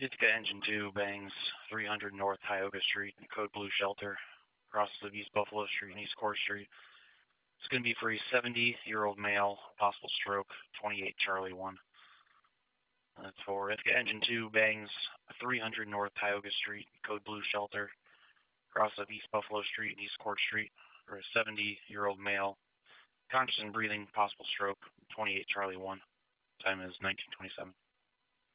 Ithaca Engine 2 bangs 300 North Tioga Street, code Blue Shelter, crosses of East Buffalo Street and East Court Street. It's going to be for a 70-year-old male, possible stroke, 28 Charlie 1. That's for Ithaca Engine 2 bangs 300 North Tioga Street, code Blue Shelter, cross of East Buffalo Street and East Court Street for a 70-year-old male, conscious and breathing, possible stroke, 28 Charlie 1. Time is 1927.